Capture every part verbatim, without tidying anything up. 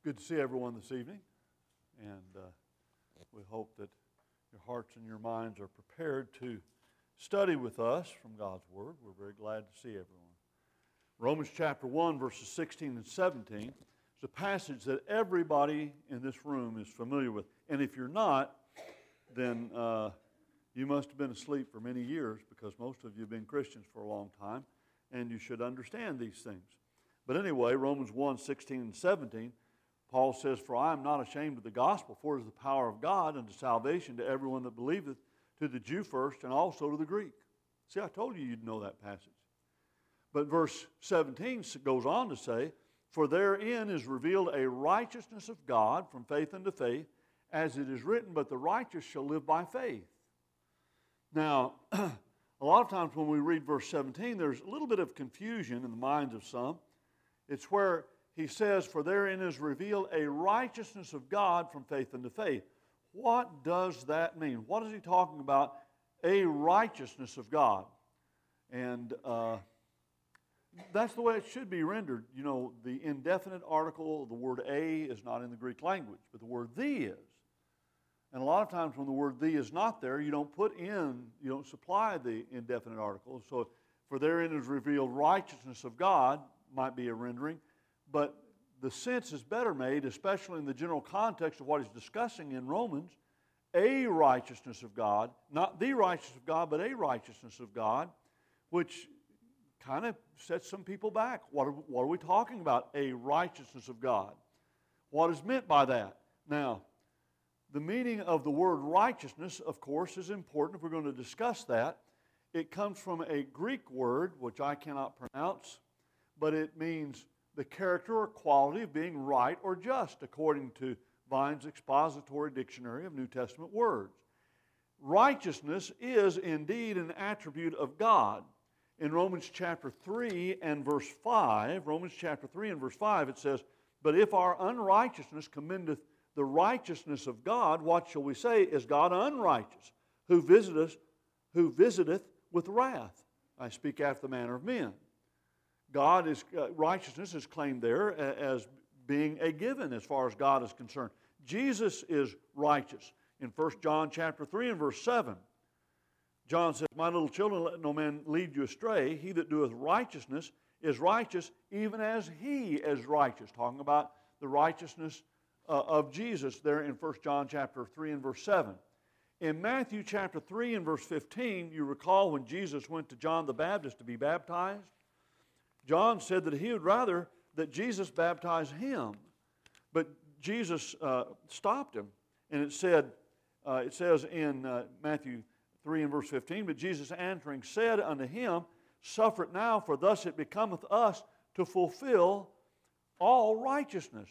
Good to see everyone this evening, and uh, we hope that your hearts and your minds are prepared to study with us from God's Word. We're very glad to see everyone. Romans chapter one, verses sixteen and seventeen is a passage that everybody in this room is familiar with. And if you're not, then uh, you must have been asleep for many years, because most of you have been Christians for a long time, and you should understand these things. But anyway, Romans one, sixteen and seventeen, Paul says, "For I am not ashamed of the gospel, for it is the power of God unto salvation to everyone that believeth, to the Jew first, and also to the Greek." See, I told you you'd know that passage. But verse seventeen goes on to say, "For therein is revealed a righteousness of God from faith unto faith, as it is written, but the righteous shall live by faith." Now, a lot of times when we read verse seventeen, there's a little bit of confusion in the minds of some. It's where he says, "For therein is revealed a righteousness of God from faith unto faith." What does that mean? What is he talking about? A righteousness of God. And uh, that's the way it should be rendered. You know, the indefinite article, the word "a" is not in the Greek language, but the word "the" is. And a lot of times when the word "the" is not there, you don't put in, you don't supply the indefinite article. So, "for therein is revealed righteousness of God" might be a rendering, but the sense is better made, especially in the general context of what he's discussing in Romans, a righteousness of God, not the righteousness of God, but a righteousness of God, which kind of sets some people back. What are, what are we talking about? A righteousness of God. What is meant by that? Now, the meaning of the word righteousness, of course, is important if we're going to discuss that. It comes from a Greek word, which I cannot pronounce, but it means the character or quality of being right or just, according to Vine's Expository Dictionary of New Testament Words. Righteousness is indeed an attribute of God. In Romans chapter three and verse five, Romans chapter three and verse five, it says, "But if our unrighteousness commendeth the righteousness of God, what shall we say? Is God unrighteous, who visiteth, who visiteth with wrath? I speak after the manner of men." God is, uh, righteousness is claimed there as being a given as far as God is concerned. Jesus is righteous. In First John chapter three and verse seven, John says, "My little children, let no man lead you astray. He that doeth righteousness is righteous, even as he is righteous." Talking about the righteousness uh, of Jesus there in First John chapter three and verse seven. In Matthew chapter three and verse fifteen, you recall when Jesus went to John the Baptist to be baptized, John said that he would rather that Jesus baptize him. But Jesus uh, stopped him. And it said, uh, it says in uh, Matthew three and verse fifteen, "But Jesus answering said unto him, Suffer it now, for thus it becometh us to fulfill all righteousness."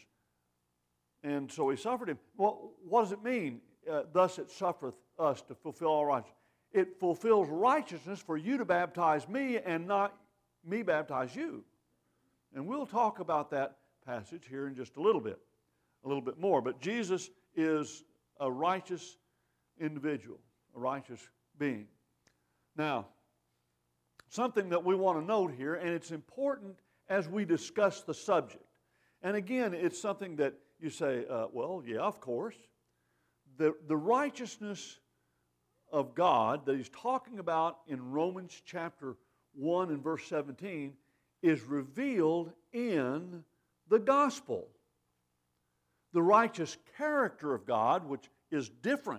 And so he suffered him. Well, what does it mean? Uh, thus it suffereth us to fulfill all righteousness. It fulfills righteousness for you to baptize me and not me baptize you. And we'll talk about that passage here in just a little bit, a little bit more. But Jesus is a righteous individual, a righteous being. Now, something that we want to note here, and it's important as we discuss the subject. And again, it's something that you say, uh, well, yeah, of course. The, the righteousness of God that he's talking about in Romans chapter one and verse seventeen is revealed in the gospel. The righteous character of God, which is different.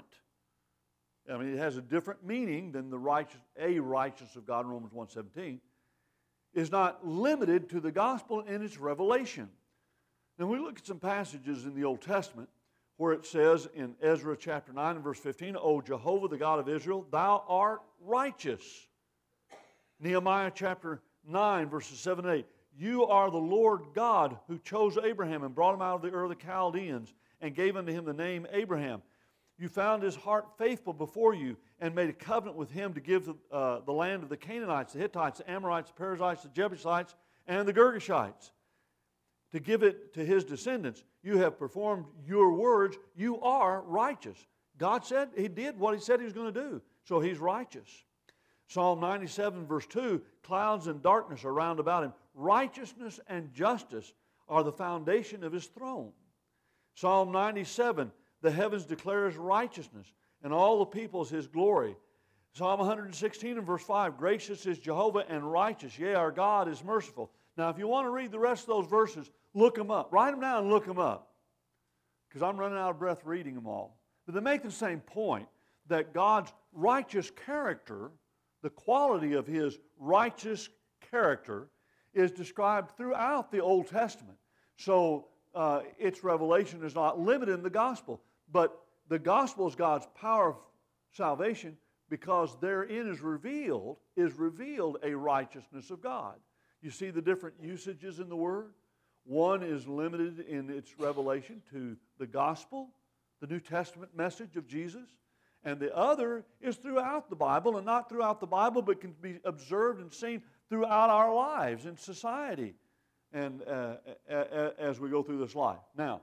I mean, it has a different meaning than the righteous, a righteousness of God in Romans one seventeen, is not limited to the gospel in its revelation. Now, we look at some passages in the Old Testament where it says in Ezra chapter nine and verse fifteen, "O Jehovah, the God of Israel, thou art righteous." Nehemiah chapter nine, verses seven and eight. "You are the Lord God who chose Abraham and brought him out of the Ur of the Chaldeans and gave unto him the name Abraham. You found his heart faithful before you and made a covenant with him to give the, uh, the land of the Canaanites, the Hittites, the Amorites, the Perizzites, the Jebusites, and the Girgashites, to give it to his descendants. You have performed your words. You are righteous." God said he did what he said he was going to do, so he's righteous. Psalm ninety-seven, verse two, "Clouds and darkness are round about him. Righteousness and justice are the foundation of his throne." Psalm ninety-seven, the heavens declare His righteousness, and all the peoples His glory. Psalm one hundred sixteen and verse five, gracious is Jehovah and righteous. Yea, our God is merciful. Now, if you want to read the rest of those verses, look them up. Write them down and look them up. Because I'm running out of breath reading them all. But they make the same point, that God's righteous character, the quality of His righteous character, is described throughout the Old Testament. So uh, its revelation is not limited in the gospel. But the gospel is God's power of salvation, because therein is revealed, is revealed a righteousness of God. You see the different usages in the Word? One is limited in its revelation to the gospel, the New Testament message of Jesus. And the other is throughout the Bible, and not throughout the Bible, but can be observed and seen throughout our lives in society and uh, as we go through this life. Now,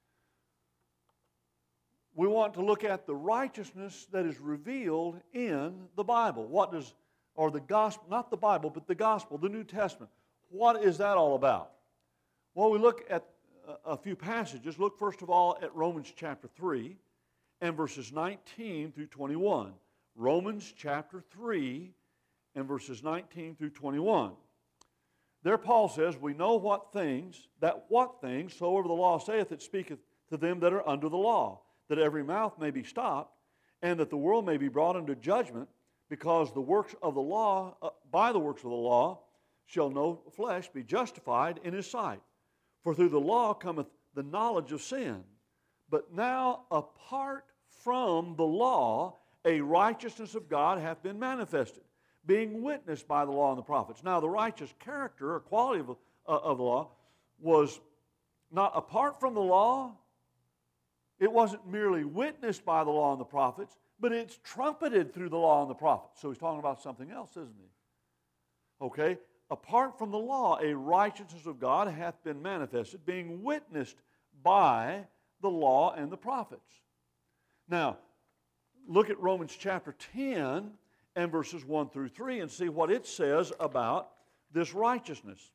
we want to look at the righteousness that is revealed in the Bible. What does, or the gospel, not the Bible, but the gospel, the New Testament. What is that all about? Well, we look at a few passages. Look first of all at Romans chapter three and verses nineteen through twenty-one. Romans chapter three and verses nineteen through twenty-one. There Paul says, we know what things, that what things, soever the law saith, it speaketh to them that are under the law, that every mouth may be stopped, and that the world may be brought under judgment, because the works of the law, uh, by the works of the law, shall no flesh be justified in his sight. For through the law cometh the knowledge of sin. But now, apart from the law, a righteousness of God hath been manifested, being witnessed by the law and the prophets. Now, the righteous character or quality of, uh, of the law was not apart from the law. It wasn't merely witnessed by the law and the prophets, but it's trumpeted through the law and the prophets. So he's talking about something else, isn't he? Okay? Apart from the law, a righteousness of God hath been manifested, being witnessed by the law and the prophets. Now, look at Romans chapter ten and verses one through three and see what it says about this righteousness.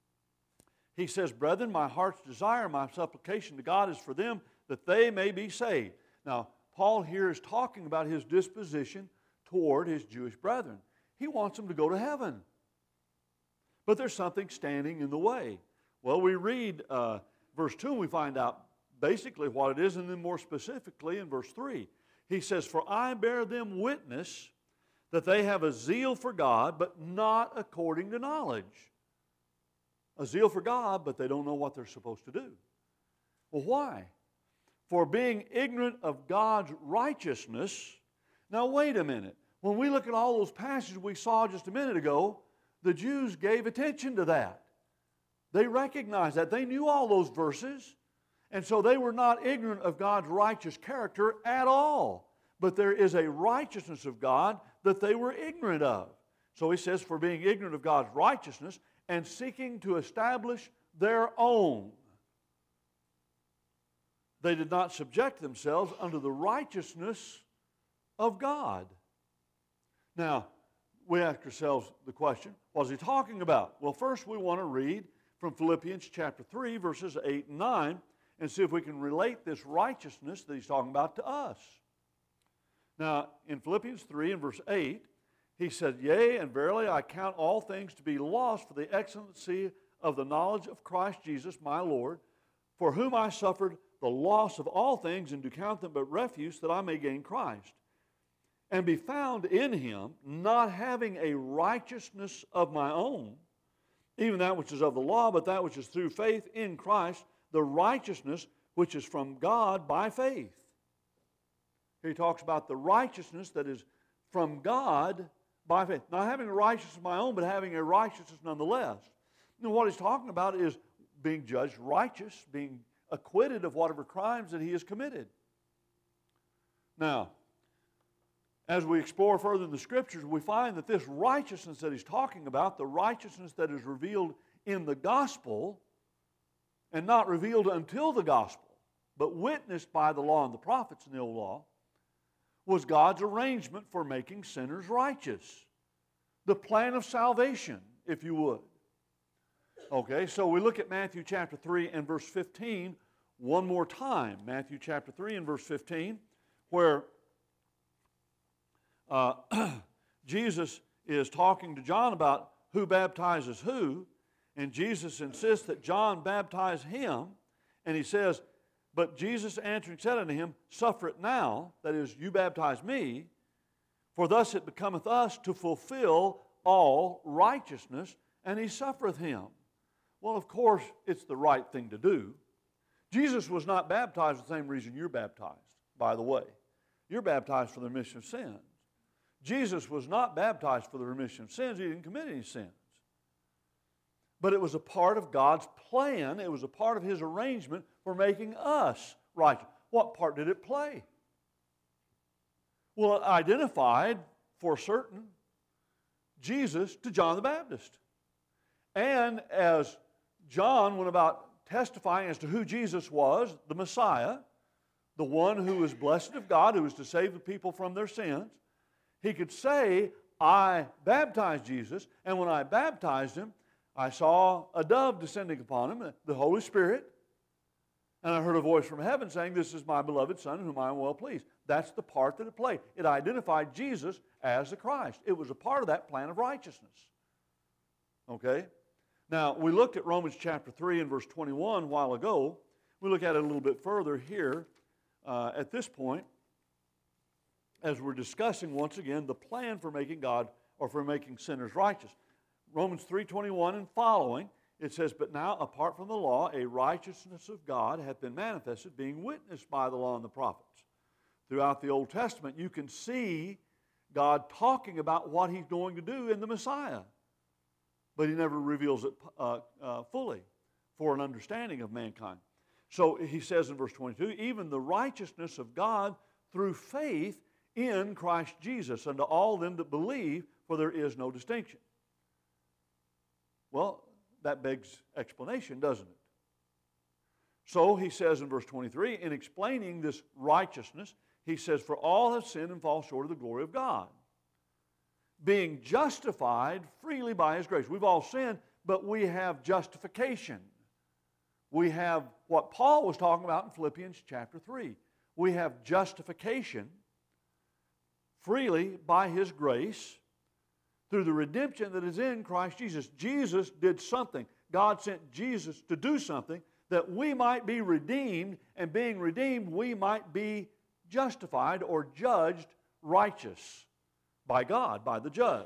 He says, brethren, my heart's desire, my supplication to God is for them, that they may be saved. Now, Paul here is talking about his disposition toward his Jewish brethren. He wants them to go to heaven. But there's something standing in the way. Well, we read uh, verse two and we find out basically what it is, and then more specifically in verse three. He says, for I bear them witness that they have a zeal for God, but not according to knowledge. A zeal for God, but they don't know what they're supposed to do. Well, why? For being ignorant of God's righteousness. Now, wait a minute. When we look at all those passages we saw just a minute ago, the Jews gave attention to that. They recognized that. They knew all those verses. And so they were not ignorant of God's righteous character at all. But there is a righteousness of God that they were ignorant of. So he says, for being ignorant of God's righteousness and seeking to establish their own, they did not subject themselves unto the righteousness of God. Now, we ask ourselves the question, what is he talking about? Well, first we want to read from Philippians chapter three, verses eight and nine, and see if we can relate this righteousness that he's talking about to us. Now, in Philippians three and verse eight, he said, yea, and verily I count all things to be lost for the excellency of the knowledge of Christ Jesus my Lord, for whom I suffered the loss of all things, and do count them but refuse, that I may gain Christ, and be found in him, not having a righteousness of my own, even that which is of the law, but that which is through faith in Christ, the righteousness which is from God by faith. Here he talks about the righteousness that is from God by faith. Not having a righteousness of my own, but having a righteousness nonetheless. And what he's talking about is being judged righteous, being acquitted of whatever crimes that he has committed. Now, as we explore further in the Scriptures, we find that this righteousness that he's talking about, the righteousness that is revealed in the gospel, and not revealed until the gospel, but witnessed by the law and the prophets in the old law, was God's arrangement for making sinners righteous. The plan of salvation, if you would. Okay, so we look at Matthew chapter three and verse fifteen, one more time, Matthew chapter three and verse fifteen, where uh, Jesus is talking to John about who baptizes who, and Jesus insists that John baptize him, and he says, but Jesus answering said unto him, suffer it now, that is, you baptize me, for thus it becometh us to fulfill all righteousness, and he suffereth him. Well, of course, it's the right thing to do. Jesus was not baptized for the same reason you're baptized, by the way. You're baptized for the remission of sins. Jesus was not baptized for the remission of sins. He didn't commit any sins. But it was a part of God's plan. It was a part of His arrangement for making us righteous. What part did it play? Well, it identified for certain Jesus to John the Baptist. And as John went about testifying as to who Jesus was, the Messiah, the one who was blessed of God, who was to save the people from their sins, he could say, I baptized Jesus, and when I baptized him, I saw a dove descending upon him, the Holy Spirit, and I heard a voice from heaven saying, this is my beloved Son, in whom I am well pleased. That's the part that it played. It identified Jesus as the Christ. It was a part of that plan of righteousness. Okay? Now, we looked at Romans chapter three and verse twenty-one a while ago. We look at it a little bit further here uh, at this point, as we're discussing once again the plan for making God or for making sinners righteous. Romans three twenty-one and following, it says, but now apart from the law, a righteousness of God hath been manifested, being witnessed by the law and the prophets. Throughout the Old Testament, you can see God talking about what He's going to do in the Messiah. But He never reveals it uh, uh, fully for an understanding of mankind. So He says in verse twenty-two, even the righteousness of God through faith in Christ Jesus unto all them that believe, for there is no distinction. Well, that begs explanation, doesn't it? So he says in verse twenty-three, in explaining this righteousness, he says, for all have sinned and fall short of the glory of God, being justified freely by His grace. We've all sinned, but we have justification. We have what Paul was talking about in Philippians chapter three. We have justification freely by His grace through the redemption that is in Christ Jesus. Jesus did something. God sent Jesus to do something that we might be redeemed, and being redeemed, we might be justified or judged righteous by God, by the judge.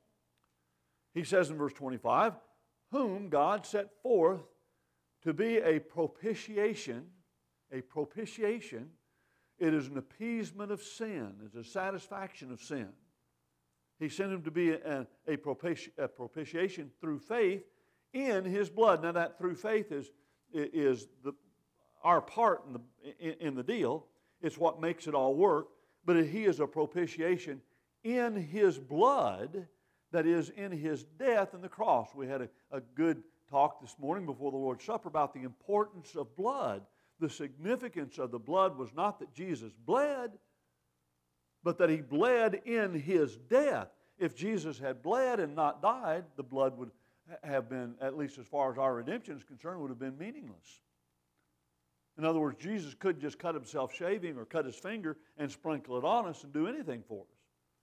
He says in verse twenty-five, whom God set forth to be a propitiation, a propitiation, it is an appeasement of sin, it's a satisfaction of sin. He sent Him to be a, a, propiti- a propitiation through faith in His blood. Now that through faith is, is the, our part in the, in, in the deal. It's what makes it all work. But He is a propitiation in His blood, that is, in His death on the cross. We had a, a good talk this morning before the Lord's Supper about the importance of blood. The significance of the blood was not that Jesus bled, but that He bled in His death. If Jesus had bled and not died, the blood would have been, at least as far as our redemption is concerned, would have been meaningless. In other words, Jesus couldn't just cut Himself shaving or cut His finger and sprinkle it on us and do anything for us.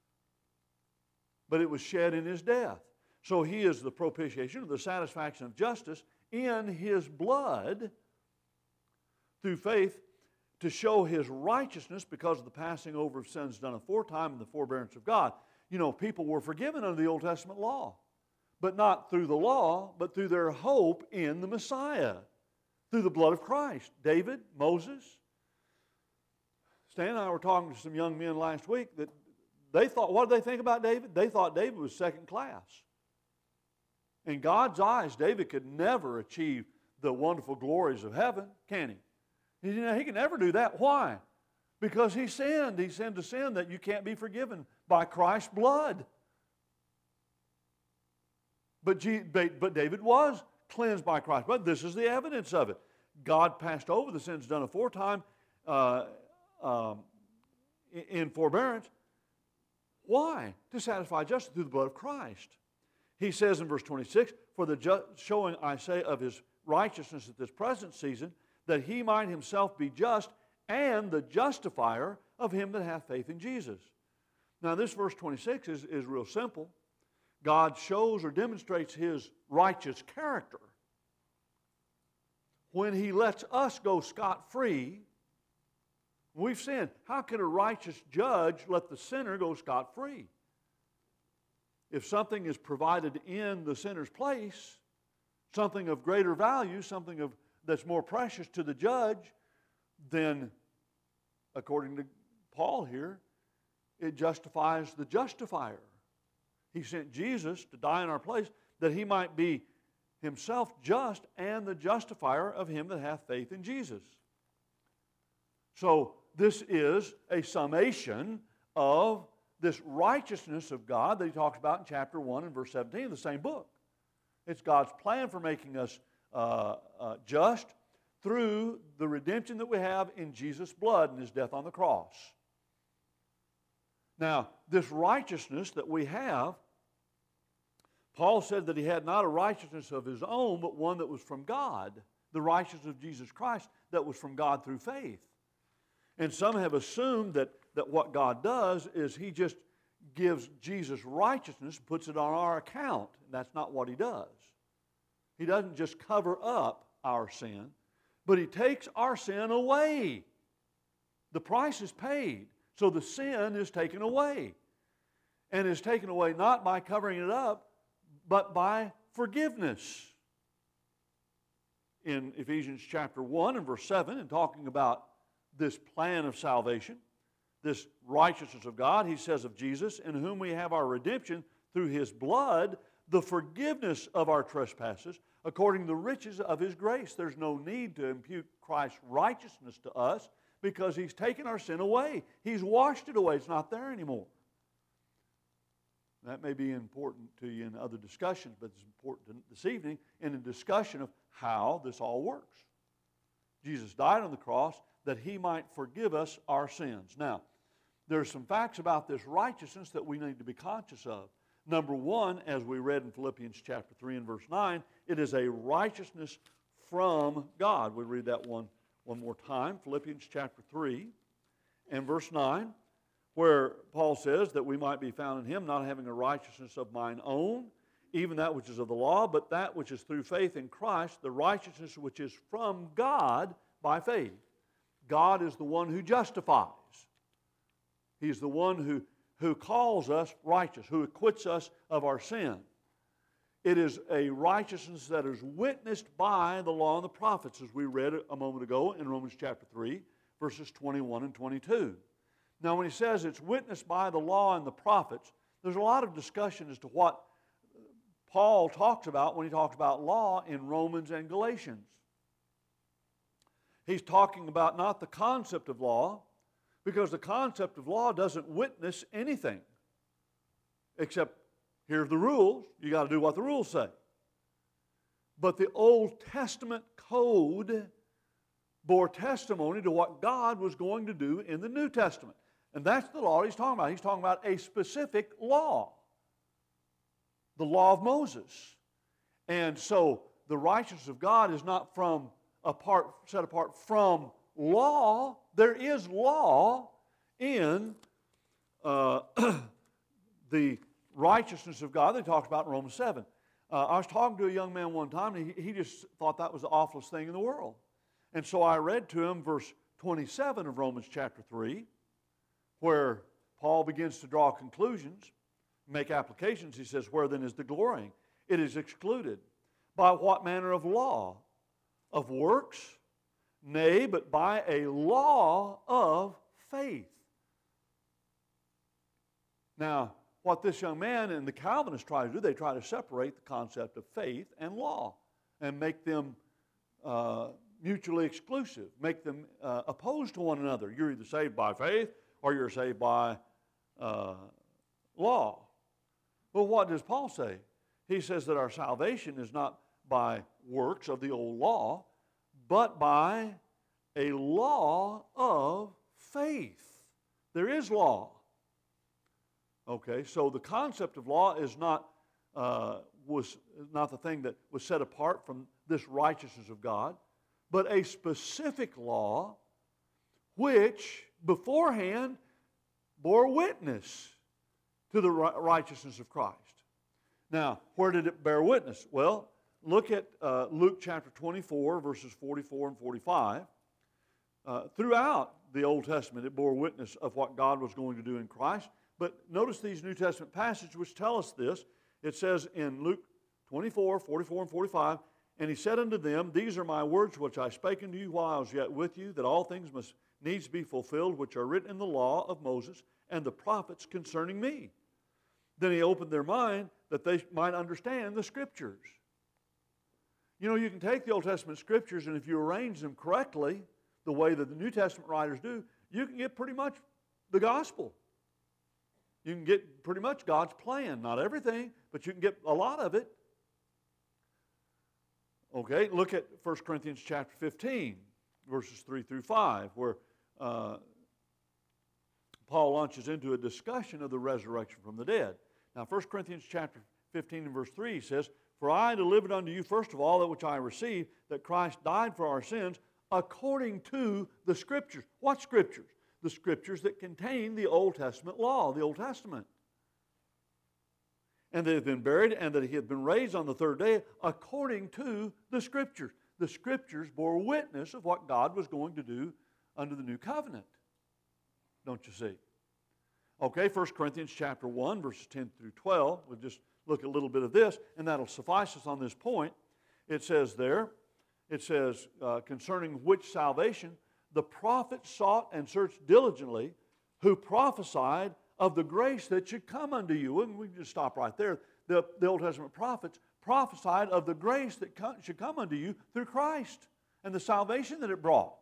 But it was shed in His death. So He is the propitiation, or the satisfaction of justice, in His blood through faith, to show His righteousness because of the passing over of sins done aforetime and the forbearance of God. You know, people were forgiven under the Old Testament law, but not through the law, but through their hope in the Messiah, through the blood of Christ. David, Moses. Stan and I were talking to some young men last week that they thought, what did they think about David? They thought David was second class. In God's eyes, David could never achieve the wonderful glories of heaven, can he? You know, he can never do that. Why? Because he sinned. He sinned a sin that you can't be forgiven by Christ's blood. But, G, but David was cleansed by Christ's blood. This is the evidence of it. God passed over the sins done aforetime uh, um, in forbearance. Why? To satisfy justice through the blood of Christ. He says in verse twenty-six, for the ju- showing, I say, of His righteousness at this present season, that he might himself be just and the justifier of him that hath faith in Jesus. Now this verse twenty-six is, is real simple. God shows or demonstrates his righteous character when he lets us go scot-free. We've sinned. How can a righteous judge let the sinner go scot-free? If something is provided in the sinner's place, something of greater value, something of that's more precious to the judge, then, according to Paul here, it justifies the justifier. He sent Jesus to die in our place that he might be himself just and the justifier of him that hath faith in Jesus. So this is a summation of this righteousness of God that he talks about in chapter one and verse seventeen of the same book. It's God's plan for making us uh, uh, just through the redemption that we have in Jesus' blood and his death on the cross. Now, this righteousness that we have, Paul said that he had not a righteousness of his own, but one that was from God, the righteousness of Jesus Christ that was from God through faith. And some have assumed that, that what God does is he just gives Jesus righteousness, puts it on our account. That's not what he does. He doesn't just cover up our sin, but he takes our sin away. The price is paid, so the sin is taken away. And is taken away not by covering it up, but by forgiveness. In Ephesians chapter one and verse seven, and talking about this plan of salvation, this righteousness of God, he says of Jesus, in whom we have our redemption through his blood, the forgiveness of our trespasses, according to the riches of his grace. There's no need to impute Christ's righteousness to us because he's taken our sin away. He's washed it away. It's not there anymore. That may be important to you in other discussions, but it's important this evening in a discussion of how this all works. Jesus died on the cross that he might forgive us our sins. Now, there are some facts about this righteousness that we need to be conscious of. Number one, as we read in Philippians chapter three and verse nine, it is a righteousness from God. We read that one, one more time. Philippians chapter three and verse nine, where Paul says that we might be found in him, not having a righteousness of mine own, even that which is of the law, but that which is through faith in Christ, the righteousness which is from God by faith. God is the one who justifies. He's the one who, who calls us righteous, who acquits us of our sin. It is a righteousness that is witnessed by the law and the prophets, as we read a moment ago in Romans chapter three, verses twenty-one and twenty-two. Now, when he says it's witnessed by the law and the prophets, there's a lot of discussion as to what Paul talks about when he talks about law in Romans and Galatians. He's talking about not the concept of law, because the concept of law doesn't witness anything except here's the rules, you got to do what the rules say. But the Old Testament code bore testimony to what God was going to do in the New Testament. And that's the law he's talking about. He's talking about a specific law, the law of Moses. And so the righteousness of God is not from apart, set apart from law. There is law in uh, the righteousness of God that he talks about in Romans seven. Uh, I was talking to a young man one time, and he, he just thought that was the awfulest thing in the world. And so I read to him verse twenty-seven of Romans chapter three, where Paul begins to draw conclusions, make applications. He says, where then is the glorying? It is excluded. By what manner of law? Of works? Nay, but by a law of faith. Now, what this young man and the Calvinists try to do, they try to separate the concept of faith and law and make them uh, mutually exclusive, make them uh, opposed to one another. You're either saved by faith or you're saved by uh, law. Well, what does Paul say? He says that our salvation is not by works of the old law, but by a law of faith. There is law. Okay, so the concept of law is not uh, was not the thing that was set apart from this righteousness of God, but a specific law which beforehand bore witness to the righteousness of Christ. Now, where did it bear witness? Well, look at uh, Luke chapter twenty-four, verses forty-four and forty-five. Uh, throughout the Old Testament, it bore witness of what God was going to do in Christ. But notice these New Testament passages which tell us this. It says in Luke twenty-four, forty-four and forty-five, "And he said unto them, These are my words which I spake unto you while I was yet with you, that all things must needs be fulfilled which are written in the law of Moses and the prophets concerning me." Then he opened their mind that they might understand the Scriptures. You know, you can take the Old Testament Scriptures, and if you arrange them correctly, the way that the New Testament writers do, you can get pretty much the gospel. You can get pretty much God's plan. Not everything, but you can get a lot of it. Okay, look at First Corinthians chapter fifteen, verses three through five, where uh, Paul launches into a discussion of the resurrection from the dead. Now, First Corinthians chapter fifteen and verse three says, "For I delivered unto you first of all that which I received, that Christ died for our sins according to the Scriptures." What Scriptures? The Scriptures that contain the Old Testament law, the Old Testament. "And that he had been buried, and that he had been raised on the third day according to the Scriptures." The Scriptures bore witness of what God was going to do under the new covenant. Don't you see? Okay, First Corinthians chapter one, verses ten through twelve. We'll just look at a little bit of this, and that'll suffice us on this point. It says there, it says, uh, concerning which salvation the prophets sought and searched diligently, who prophesied of the grace that should come unto you. And we can just stop right there. The, the Old Testament prophets prophesied of the grace that co- should come unto you through Christ and the salvation that it brought.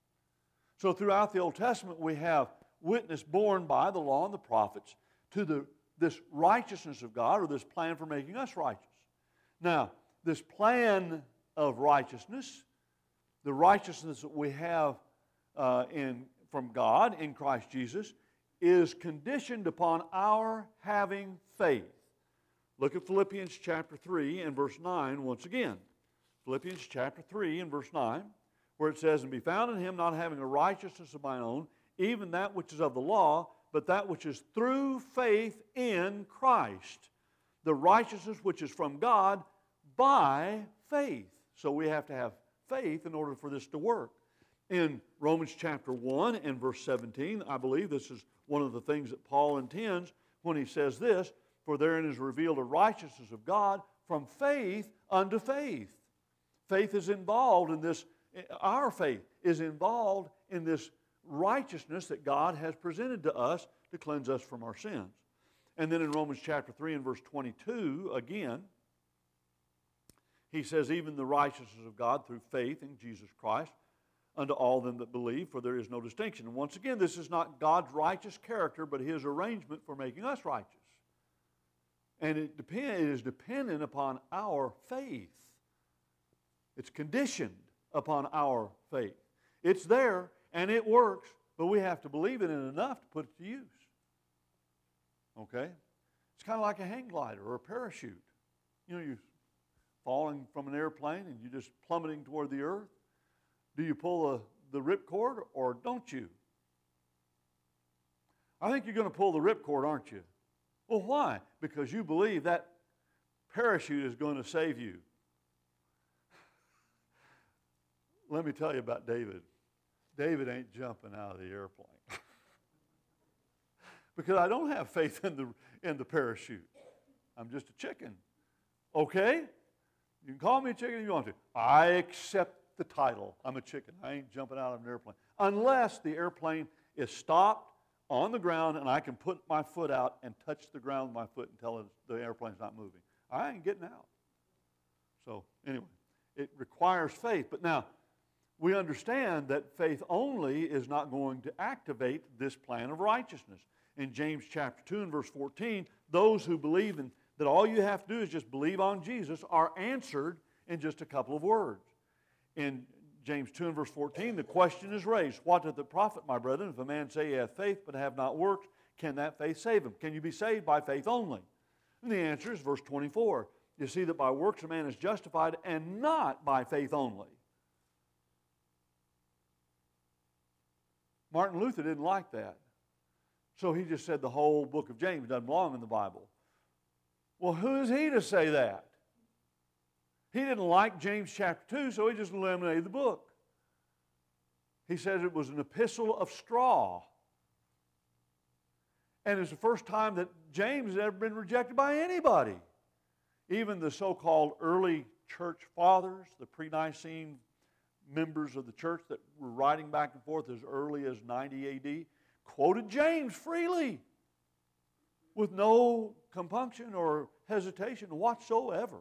So throughout the Old Testament, we have witness borne by the law and the prophets to the, this righteousness of God, or this plan for making us righteous. Now, this plan of righteousness, the righteousness that we have uh, in, from God in Christ Jesus, is conditioned upon our having faith. Look at Philippians chapter three and verse nine once again. Philippians chapter three and verse nine, where it says, "And be found in him, not having a righteousness of mine own, even that which is of the law, but that which is through faith in Christ, the righteousness which is from God by faith." So we have to have faith in order for this to work. In Romans chapter one and verse seventeen, I believe this is one of the things that Paul intends when he says this, "For therein is revealed a righteousness of God from faith unto faith." Faith is involved in this, our faith is involved in this righteousness that God has presented to us to cleanse us from our sins. And then in Romans chapter three and verse twenty-two, again, he says, "Even the righteousness of God through faith in Jesus Christ unto all them that believe, for there is no distinction." And once again, this is not God's righteous character, but His arrangement for making us righteous. And it, depend, it is dependent upon our faith. It's conditioned upon our faith. It's there, and it works, but we have to believe in it enough to put it to use. Okay? It's kind of like a hang glider or a parachute. You know, you're falling from an airplane and you're just plummeting toward the earth. Do you pull the, the ripcord or don't you? I think you're going to pull the ripcord, aren't you? Well, why? Because you believe that parachute is going to save you. Let me tell you about David. David ain't jumping out of the airplane. Because I don't have faith in the, in the parachute. I'm just a chicken. Okay? You can call me a chicken if you want to. I accept the title. I'm a chicken. I ain't jumping out of an airplane. Unless the airplane is stopped on the ground and I can put my foot out and touch the ground with my foot until the airplane's not moving. I ain't getting out. So anyway, it requires faith. But now, we understand that faith only is not going to activate this plan of righteousness. In James chapter two and verse fourteen, those who believe in, that all you have to do is just believe on Jesus are answered in just a couple of words. In James two and verse fourteen, the question is raised, "What doth it profit, my brethren, if a man say he hath faith but have not works? Can that faith save him?" Can you be saved by faith only? And the answer is verse twenty-four. You see that by works a man is justified and not by faith only. Martin Luther didn't like that. So he just said the whole book of James doesn't belong in the Bible. Well, who is he to say that? He didn't like James chapter two, so he just eliminated the book. He says it was an epistle of straw. And it's the first time that James has ever been rejected by anybody. Even the so-called early church fathers, the pre-Nicene members of the church that were writing back and forth as early as ninety A D, quoted James freely with no compunction or hesitation whatsoever.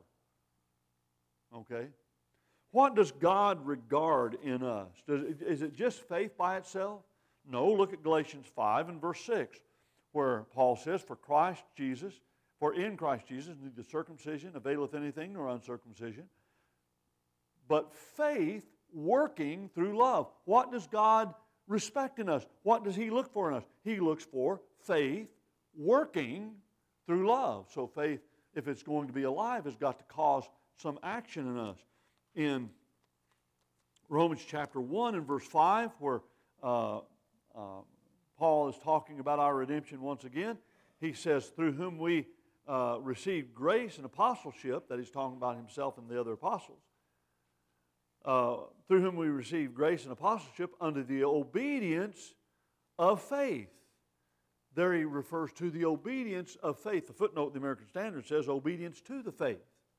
Okay? What does God regard in us? Does, is it just faith by itself? No, look at Galatians five and verse six, where Paul says, For Christ Jesus, for in Christ Jesus neither circumcision availeth anything nor uncircumcision, but faith working through love. What does God respect in us? What does He look for in us? He looks for faith working through love. So faith, if it's going to be alive, has got to cause some action in us. In Romans chapter one and verse five, where uh, uh, Paul is talking about our redemption once again, he says, through whom we uh, received grace and apostleship, that he's talking about himself and the other apostles, uh, through whom we received grace and apostleship under the obedience of faith. There he refers to the obedience of faith. The footnote in the American Standard says obedience to the faith.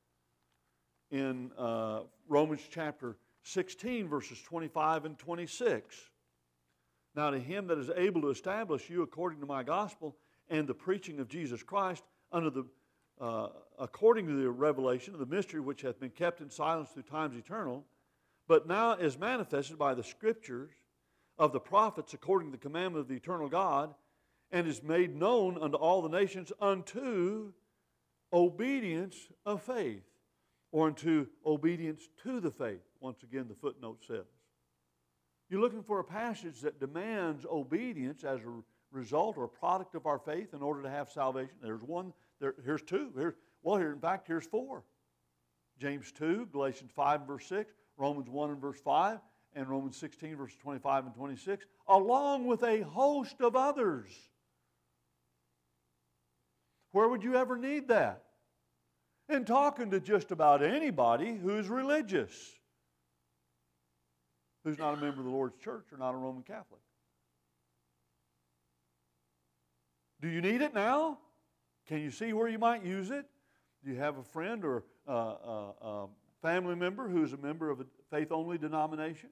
In uh, Romans chapter sixteen, verses twenty-five and twenty-six. Now to him that is able to establish you according to my gospel and the preaching of Jesus Christ, under the, uh, according to the revelation of the mystery which hath been kept in silence through times eternal, but now is manifested by the Scriptures of the prophets according to the commandment of the eternal God, and is made known unto all the nations unto obedience of faith, or unto obedience to the faith. Once again, the footnote says. You're looking for a passage that demands obedience as a result or product of our faith in order to have salvation. There's one, there, here's two. Here's, well, here, in fact, here's four. James two, Galatians five and verse six, Romans one and verse five, and Romans sixteen, verses twenty-five and twenty-six, along with a host of others. Where would you ever need that? In talking to just about anybody who's religious, who's not a member of the Lord's church or not a Roman Catholic. Do you need it now? Can you see where you might use it? Do you have a friend or a, a, a family member who's a member of a faith-only denomination?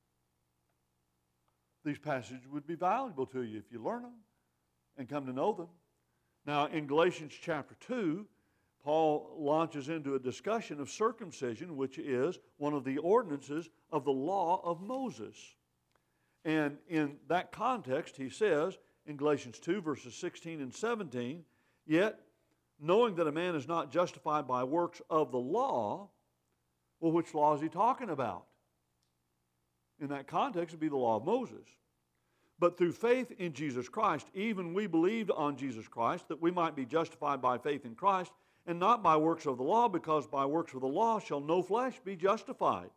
These passages would be valuable to you if you learn them and come to know them. Now, in Galatians chapter two, Paul launches into a discussion of circumcision, which is one of the ordinances of the law of Moses. And in that context, he says in Galatians two, verses sixteen and seventeen, yet knowing that a man is not justified by works of the law, well, which law is he talking about? In that context, it would be the law of Moses. But through faith in Jesus Christ, even we believed on Jesus Christ, that we might be justified by faith in Christ, and not by works of the law, because by works of the law shall no flesh be justified.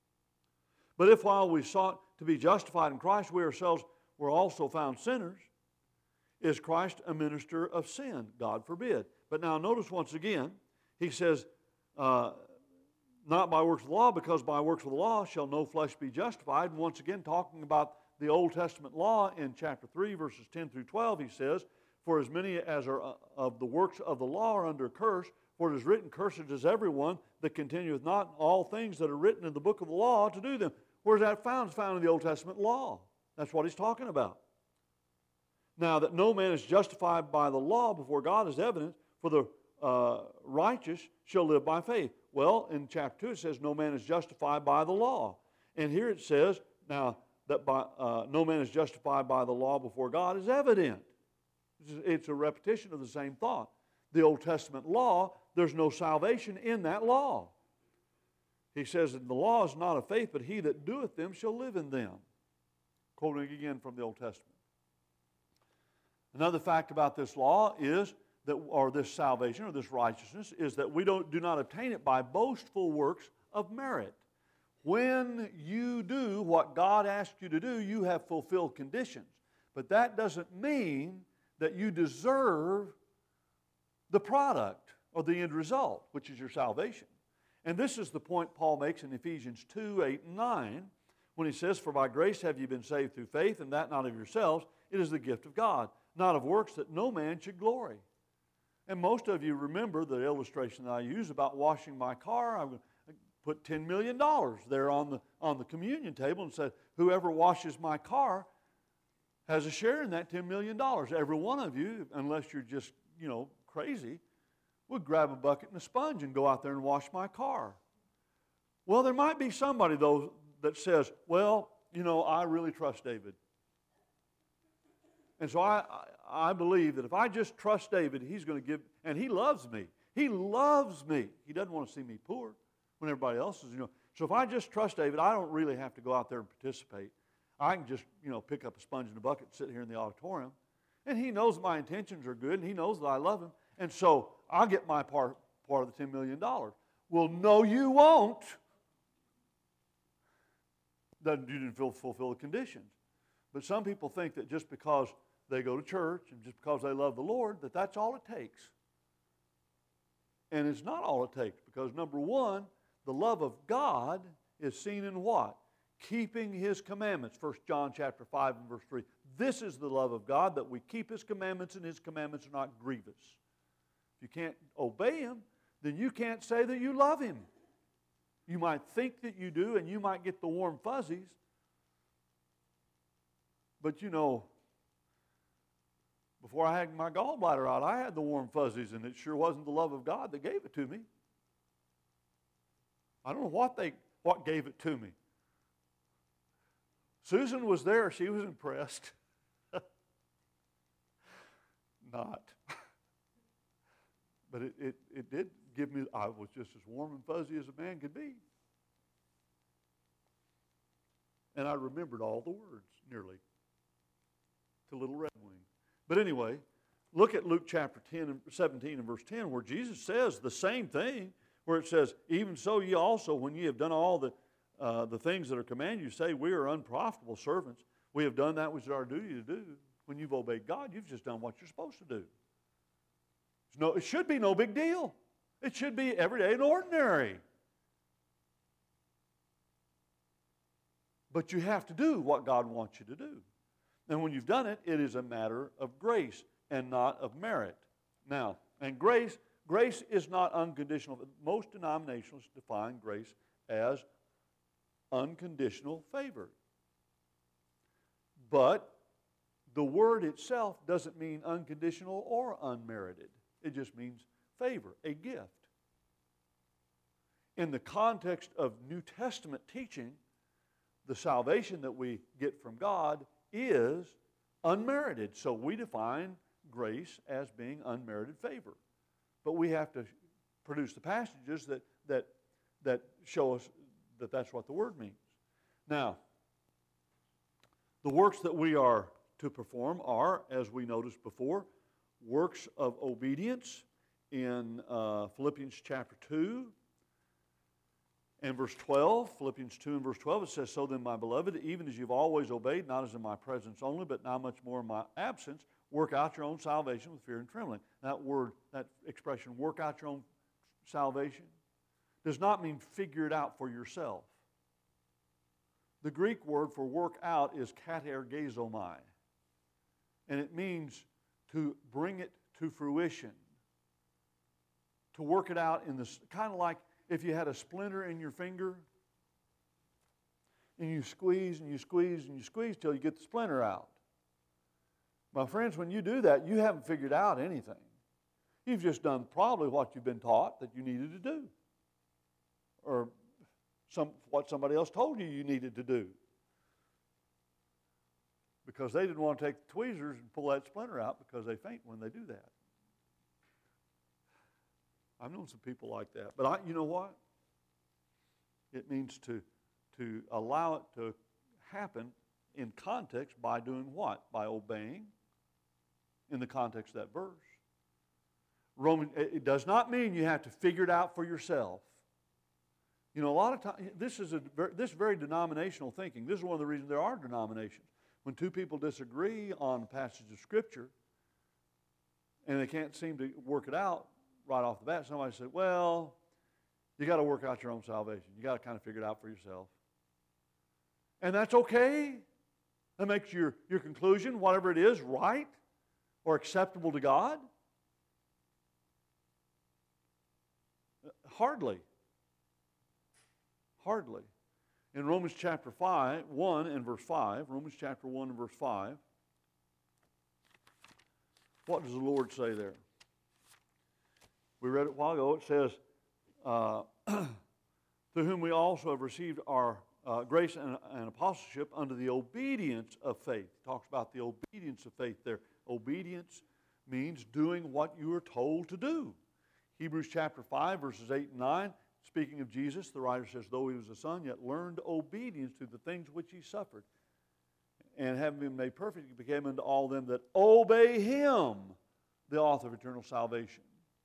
But if while we sought to be justified in Christ, we ourselves were also found sinners, is Christ a minister of sin? God forbid. But now notice once again, he says, uh, not by works of the law, because by works of the law shall no flesh be justified. And once again, talking about the Old Testament law in chapter three, verses ten through twelve, he says, for as many as are of the works of the law are under curse, for it is written, cursed is everyone that continueth not in all things that are written in the book of the law to do them. Where's that found? It's found in the Old Testament law. That's what he's talking about. Now, that no man is justified by the law before God is evident, for the uh, righteous shall live by faith. Well, in chapter two it says no man is justified by the law. And here it says, now, that by, uh, no man is justified by the law before God is evident. It's a repetition of the same thought. The Old Testament law, there's no salvation in that law. He says that the law is not of faith, but he that doeth them shall live in them. Quoting again from the Old Testament. Another fact about this law is that, or this salvation, or this righteousness, is that we don't do not obtain it by boastful works of merit. When you do what God asked you to do, you have fulfilled conditions. But that doesn't mean that you deserve the product or the end result, which is your salvation. And this is the point Paul makes in Ephesians two, eight, and nine, when he says, "For by grace have you been saved through faith, and that not of yourselves, it is the gift of God, not of works, that no man should glory." And most of you remember the illustration that I use about washing my car. I put ten million dollars there on the, on the communion table and said, whoever washes my car has a share in that ten million dollars. Every one of you, unless you're just, you know, crazy, would grab a bucket and a sponge and go out there and wash my car. Well, there might be somebody, though, that says, well, you know, I really trust David. And so I, I believe that if I just trust David, he's going to give, and he loves me. He loves me. He doesn't want to see me poor when everybody else is, you know. So if I just trust David, I don't really have to go out there and participate. I can just, you know, pick up a sponge and a bucket and sit here in the auditorium. And he knows my intentions are good, and he knows that I love him. And so I'll get my part, part of the ten million dollars. Well, no, you won't. Doesn't, you didn't fulfill the conditions. But some people think that just because they go to church and just because they love the Lord, that that's all it takes. And it's not all it takes, because number one, the love of God is seen in what? Keeping His commandments. First John chapter five and verse three. This is the love of God, that we keep His commandments, and His commandments are not grievous. If you can't obey Him, then you can't say that you love Him. You might think that you do, and you might get the warm fuzzies. But you know, before I had my gallbladder out, I had the warm fuzzies, and it sure wasn't the love of God that gave it to me. I don't know what they what gave it to me. Susan was there. She was impressed. Not. But it, it, it did give me, I was just as warm and fuzzy as a man could be. And I remembered all the words, nearly, to Little Red Wing. But anyway, look at Luke chapter ten and seventeen and verse ten, where Jesus says the same thing, where it says, "Even so ye also, when ye have done all the, uh, the things that are commanded you, say, we are unprofitable servants. We have done that which is our duty to do." When you've obeyed God, you've just done what you're supposed to do. It's no, it should be no big deal. It should be everyday and ordinary. But you have to do what God wants you to do. And when you've done it, it is a matter of grace and not of merit. Now, and grace, grace is not unconditional. Most denominations define grace as unconditional favor. But the word itself doesn't mean unconditional or unmerited. It just means favor, a gift. In the context of New Testament teaching, the salvation that we get from God is unmerited. So we define grace as being unmerited favor. But we have to produce the passages that, that, that show us that that's what the word means. Now, the works that we are to perform are, as we noticed before, works of obedience in uh, Philippians chapter two and verse twelve. Philippians two and verse twelve, it says, "So then, my beloved, even as you've always obeyed, not as in my presence only, but now much more in my absence, work out your own salvation with fear and trembling." That word, that expression, work out your own salvation, does not mean figure it out for yourself. The Greek word for work out is katergazomai. And it means to bring it to fruition. To work it out in this, kind of like if you had a splinter in your finger and you squeeze and you squeeze and you squeeze till you get the splinter out. My friends, when you do that, you haven't figured out anything. You've just done probably what you've been taught that you needed to do. Or some, what somebody else told you you needed to do. Because they didn't want to take the tweezers and pull that splinter out because they faint when they do that. I've known some people like that. But I, you know what? It means to, to allow it to happen in context by doing what? By obeying in the context of that verse. Roman, it does not mean you have to figure it out for yourself. You know, a lot of times, this is a, this very denominational thinking. This is one of the reasons there are denominations. When two people disagree on a passage of Scripture and they can't seem to work it out right off the bat, somebody said, well, you got to work out your own salvation. You got to kind of figure it out for yourself. And that's okay. That makes your, your conclusion, whatever it is, right or acceptable to God? Hardly. Hardly. In Romans chapter five, one and verse five, Romans chapter one and verse five, what does the Lord say there? We read it a while ago. It says, uh, to whom we also have received our uh, grace and, and apostleship under the obedience of faith. It talks about the obedience of faith there. Obedience means doing what you are told to do. Hebrews chapter five, verses eight and nine, speaking of Jesus, the writer says, though he was a son, yet learned obedience to the things which he suffered. And having been made perfect, he became unto all them that obey him, the author of eternal salvation.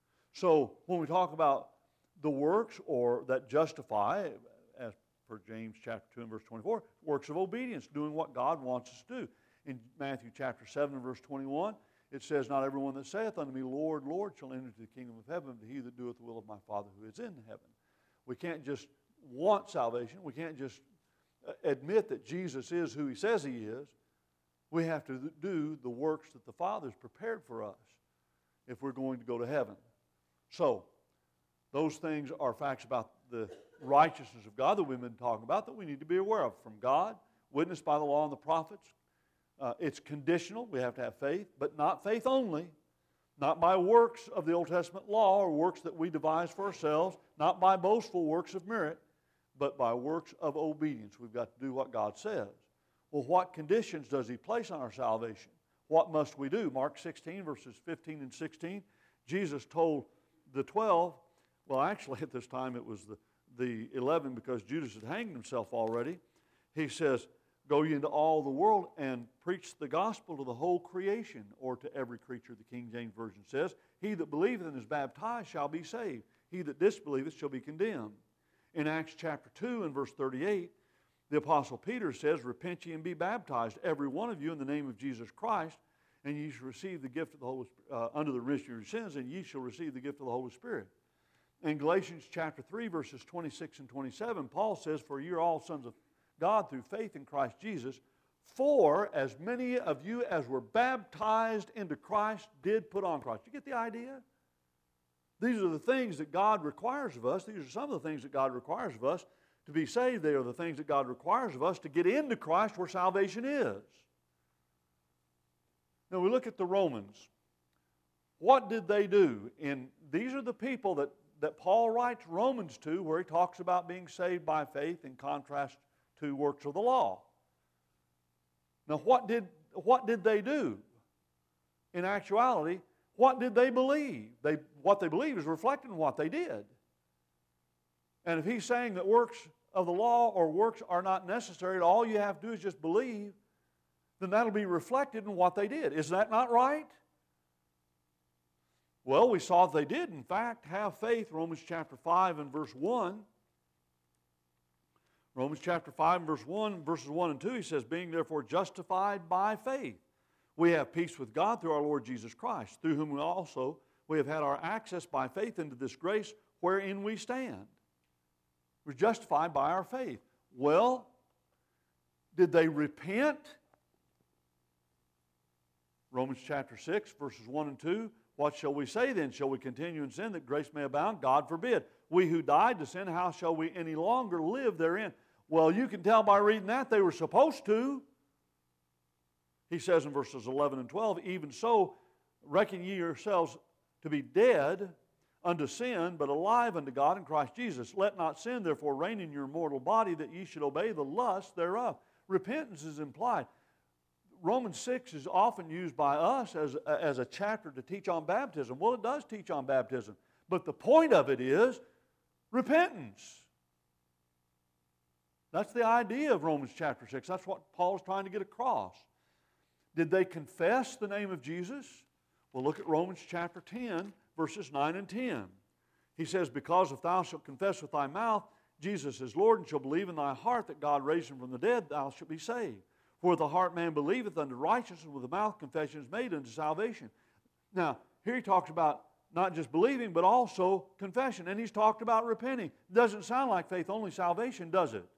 So when we talk about the works or that justify, as per James chapter two and verse twenty-four, works of obedience, doing what God wants us to do. In Matthew chapter seven and verse twenty-one, it says, not everyone that saith unto me, Lord, Lord, shall enter into the kingdom of heaven, but he that doeth the will of my Father who is in heaven. We can't just want salvation. We can't just admit that Jesus is who he says he is. We have to do the works that the Father's prepared for us if we're going to go to heaven. So, those things are facts about the righteousness of God that we've been talking about that we need to be aware of from God, witnessed by the law and the prophets. Uh, it's conditional. We have to have faith, but not faith only. Not by works of the Old Testament law or works that we devise for ourselves, not by boastful works of merit, but by works of obedience. We've got to do what God says. Well, what conditions does he place on our salvation? What must we do? Mark sixteen, verses fifteen and sixteen, Jesus told the twelve, well, actually at this time it was the, the eleven because Judas had hanged himself already. He says, go ye into all the world and preach the gospel to the whole creation, or to every creature, the King James Version says. He that believeth and is baptized shall be saved. He that disbelieveth shall be condemned. In Acts chapter two and verse thirty-eight, the Apostle Peter says, repent ye and be baptized, every one of you, in the name of Jesus Christ, and ye shall receive the gift of the Holy Spirit, uh, under the remission of your sins, and ye shall receive the gift of the Holy Spirit. In Galatians chapter three, verses twenty-six and twenty-seven, Paul says, for ye are all sons of God through faith in Christ Jesus, for as many of you as were baptized into Christ did put on Christ. You get the idea? These are the things that God requires of us. These are some of the things that God requires of us to be saved. They are the things that God requires of us to get into Christ where salvation is. Now we look at the Romans. What did they do? And these are the people that, that Paul writes Romans to, where he talks about being saved by faith in contrast to works of the law. Now, what did, what did they do? In actuality, what did they believe? They, what they believed is reflected in what they did. And if he's saying that works of the law or works are not necessary, all you have to do is just believe, then that'll be reflected in what they did. Is that not right? Well, we saw that they did, in fact, have faith. Romans chapter five and verse one. Romans chapter five and verse one, verses one and two, he says, being therefore justified by faith, we have peace with God through our Lord Jesus Christ, through whom we also we have had our access by faith into this grace wherein we stand. We're justified by our faith. Well, did they repent? Romans chapter six, verses one and two, what shall we say then? Shall we continue in sin that grace may abound? God forbid. We who died to sin, how shall we any longer live therein? Well, you can tell by reading that they were supposed to. He says in verses eleven and twelve, even so, reckon ye yourselves to be dead unto sin, but alive unto God in Christ Jesus. Let not sin therefore reign in your mortal body, that ye should obey the lust thereof. Repentance is implied. Romans six is often used by us as, as a chapter to teach on baptism. Well, it does teach on baptism. But the point of it is repentance. That's the idea of Romans chapter six. That's what Paul is trying to get across. Did they confess the name of Jesus? Well, look at Romans chapter ten, verses nine and ten. He says, because if thou shalt confess with thy mouth Jesus is Lord, and shall believe in thy heart that God raised him from the dead, thou shalt be saved. For with the heart man believeth unto righteousness, and with the mouth confession is made unto salvation. Now, here he talks about not just believing, but also confession. And he's talked about repenting. Doesn't sound like faith-only salvation, does it?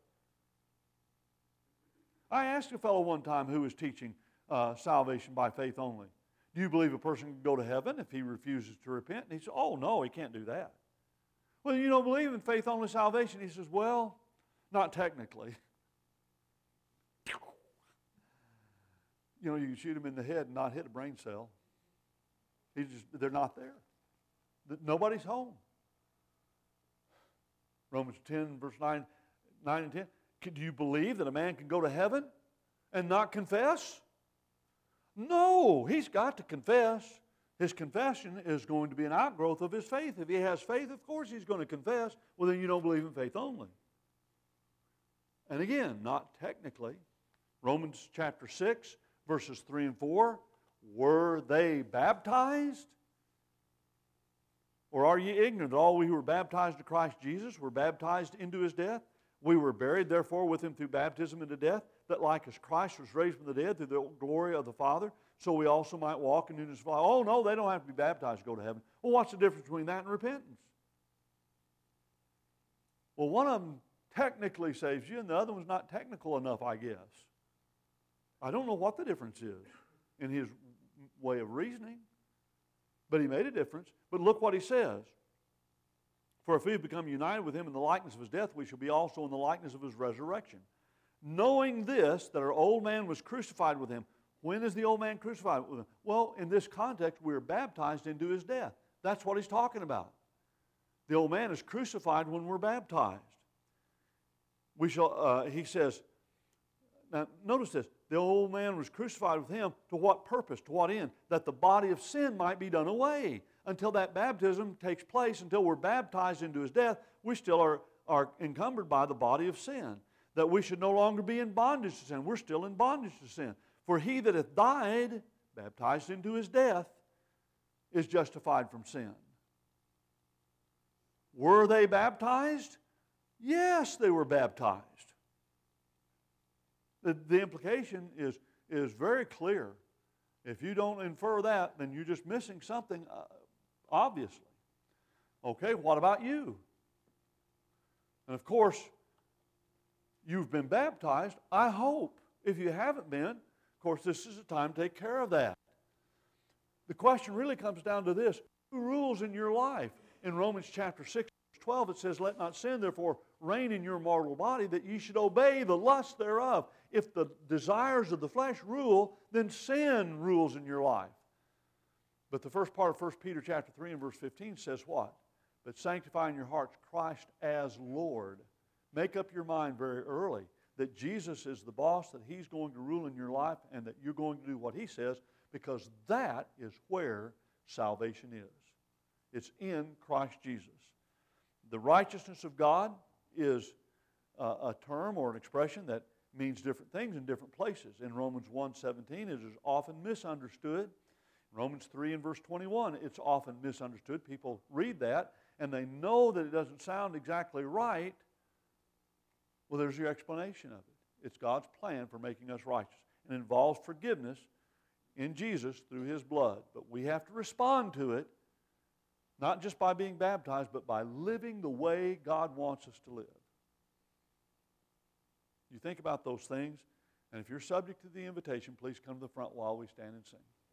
I asked a fellow one time who was teaching uh, salvation by faith only. Do you believe a person can go to heaven if he refuses to repent? And he said, oh, no, he can't do that. Well, you don't believe in faith-only salvation? He says, well, not technically. You know, you can shoot him in the head and not hit a brain cell. He's just, they're not there. Nobody's home. Romans ten, verse nine, nine and ten. Do you believe that a man can go to heaven and not confess? No, he's got to confess. His confession is going to be an outgrowth of his faith. If he has faith, of course he's going to confess. Well, then you don't believe in faith only. And again, not technically. Romans chapter six, verses three and four. Were they baptized? Or are ye ignorant that all we who were baptized into Christ Jesus were baptized into his death? We were buried, therefore, with him through baptism into death, that like as Christ was raised from the dead through the glory of the Father, so we also might walk in newness of life. Oh, no, they don't have to be baptized to go to heaven. Well, what's the difference between that and repentance? Well, one of them technically saves you, and the other one's not technical enough, I guess. I don't know what the difference is in his way of reasoning, but he made a difference. But look what he says. For if we have become united with him in the likeness of his death, we shall be also in the likeness of his resurrection. Knowing this, that our old man was crucified with him. When is the old man crucified with him? Well, in this context, we are baptized into his death. That's what he's talking about. The old man is crucified when we're baptized. We shall, uh, he says, now notice this, the old man was crucified with him to what purpose, to what end? That the body of sin might be done away. Until that baptism takes place, until we're baptized into his death, we still are, are encumbered by the body of sin. That we should no longer be in bondage to sin. We're still in bondage to sin. For he that hath died, baptized into his death, is justified from sin. Were they baptized? Yes, they were baptized. The, the implication is, is very clear. If you don't infer that, then you're just missing something, uh, obviously. Okay, what about you? And of course, you've been baptized, I hope. If you haven't been, of course, this is the time to take care of that. The question really comes down to this. Who rules in your life? In Romans chapter six, verse twelve, it says, let not sin, therefore, reign in your mortal body, that ye should obey the lust thereof. If the desires of the flesh rule, then sin rules in your life. But the first part of First Peter chapter three and verse fifteen says what? But sanctify in your hearts Christ as Lord. Make up your mind very early that Jesus is the boss, that he's going to rule in your life, and that you're going to do what he says, because that is where salvation is. It's in Christ Jesus. The righteousness of God is a, a term or an expression that means different things in different places. In Romans one seventeen, it is often misunderstood. In Romans three and verse twenty-one, it's often misunderstood. People read that, and they know that it doesn't sound exactly right. Well, there's your explanation of it. It's God's plan for making us righteous. And it involves forgiveness in Jesus through his blood. But we have to respond to it, not just by being baptized, but by living the way God wants us to live. You think about those things, and if you're subject to the invitation, please come to the front while we stand and sing.